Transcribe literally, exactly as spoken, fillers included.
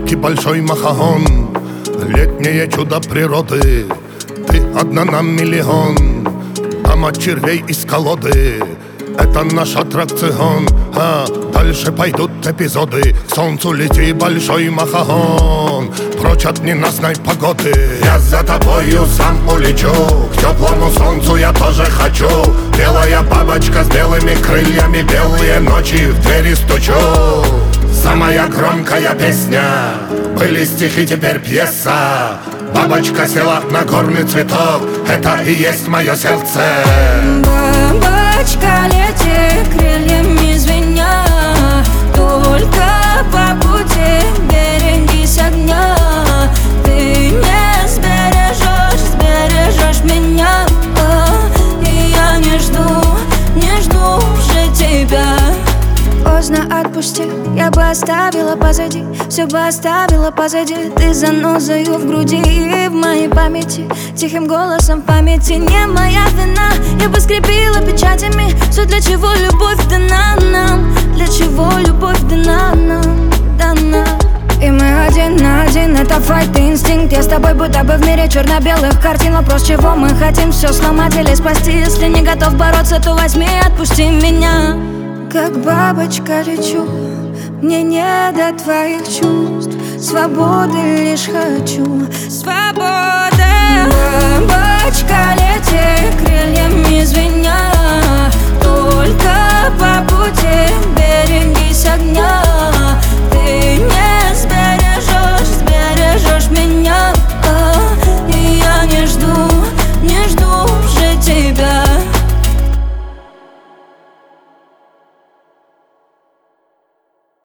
маленький большой махаон, летнее чудо природы, ты одна на миллион. Дама червей из колоды, это наш аттракцион. А дальше пойдут эпизоды. К солнцу лети, большой махаон, прочь от ненастной погоды. Я за тобою сам улечу, к теплому солнцу я тоже хочу. Белая бабочка с белыми крыльями, белые ночи в двери стучу. Самая громкая песня, были стихи, теперь пьеса. Бабочка села на горный цветок, это и есть мое сердце. Бабочка, лети крыльями звеня, только по пути берегись огня. Ты не сбережешь, сбережешь меня, и я не жду, не жду уже тебя. Поздно отпусти, я бы оставила позади, все бы оставила позади. Ты занозою в груди и в моей памяти, тихим голосом в памяти. Не моя вина, я бы скрепила печатями все, для чего любовь дана нам, для чего любовь дана нам, дана. И мы один на один, это файт и инстинкт. Я с тобой будто бы в мире черно-белых картин. Вопрос, чего мы хотим, все сломать или спасти. Если не готов бороться, то возьми и отпусти меня. Как бабочка лечу, мне не до твоих чувств. Свободы лишь хочу, свободы. Бабочка лечу.